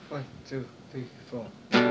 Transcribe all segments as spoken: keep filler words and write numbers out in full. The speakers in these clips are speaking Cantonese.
One, two, three, four.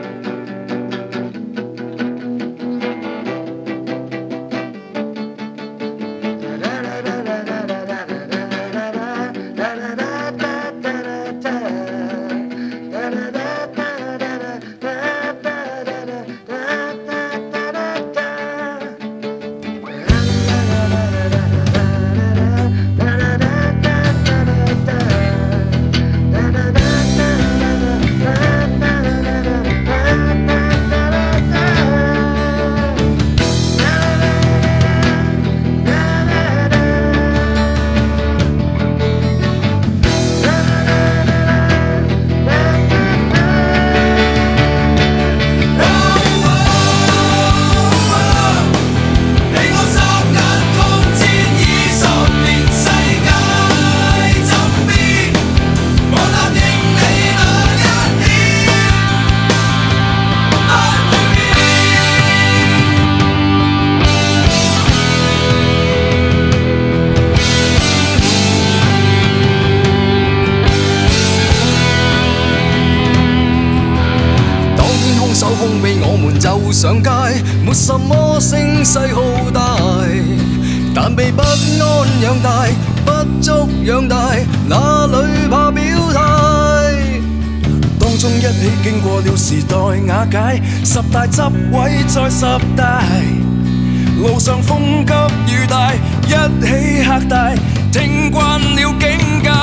空俾我們就上街，沒什麼聲勢浩大，但被不安養大，不足養大，哪裏怕表態？當中一起經過了時代瓦解，十大執位再十大，路上風急雨大，一起嚇大，聽慣了境界，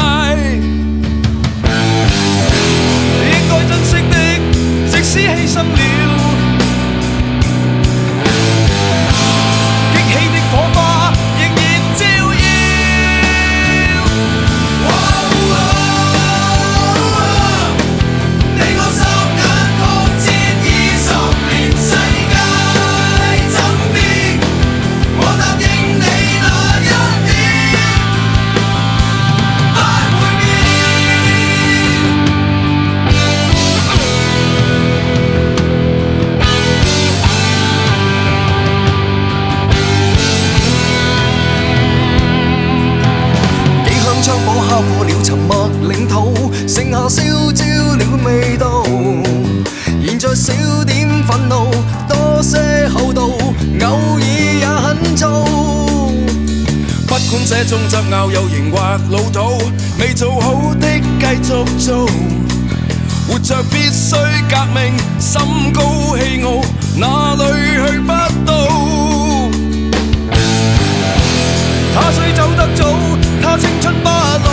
應該珍惜的。即使犧牲了，激起的火花仍然照耀。哦哦哦、你我霎眼抗戰二十年，世界怎變？我答應你那一點，不會變。槍火敲破了沉默領土，剩下燒焦了味道。現在少點憤怒，多些厚道，偶爾也很燥。不管這種執拗有型或老土，未做好的繼續做。活着必須革命，心高氣傲，哪裏去不到？他雖走得早，他青春不老。